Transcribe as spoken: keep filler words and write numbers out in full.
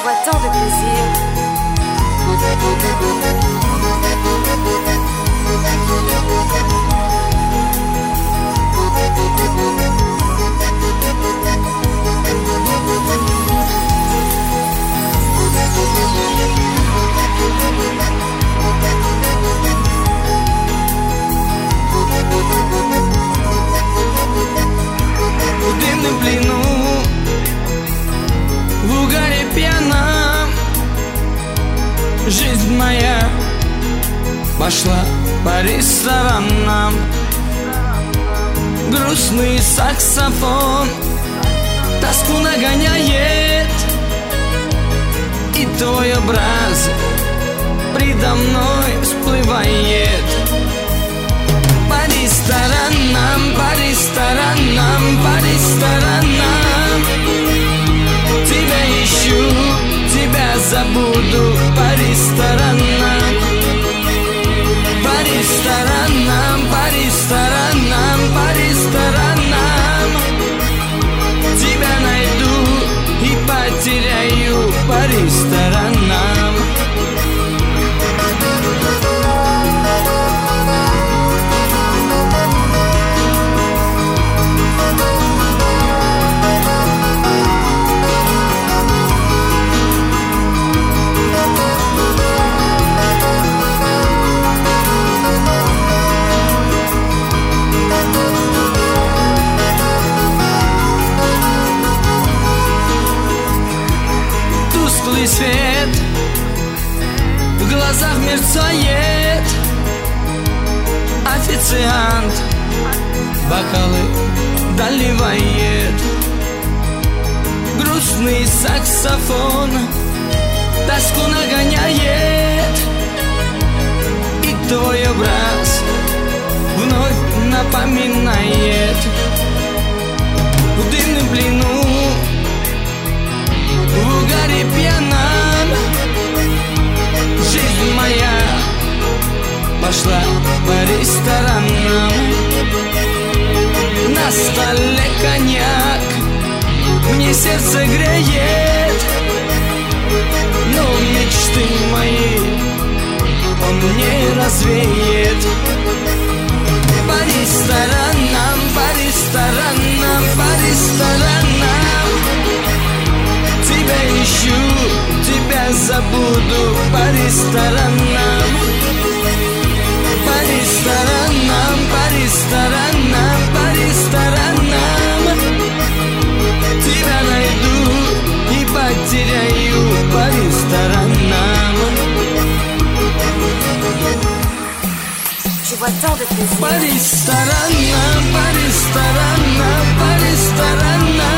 vois tant de plaisir. В дымном плену, в угаре пьяном, жизнь моя пошла по ресторанам. Грустный саксофон тоску нагоняет, и твой образ предо мной всплывает. По ресторанам, по ресторанам, по ресторанам тебя ищу, тебя забуду. По ресторанам, по ресторанам, по ресторанам, по ресторанам тебя найду и потеряю. По ресторанам. Тусклый свет в глазах мерцает, официант бокалы доливает. Грустный саксофон тоску нагоняет, и твой образ вновь напоминает. В дымном плену, в угаре пьяном, жизнь моя пошла по ресторанам. На столе коньяк мне сердце греет, но мечты мои он не развеет. По ресторанам, по ресторанам, по ресторанам тебя ищу, тебя забуду. По ресторанам, по ресторанам, по ресторанам, по ресторанам тебя найду и потеряю. По ресторанам. Je vois tant de plaisir. По ресторанам, по ресторанам, по ресторанам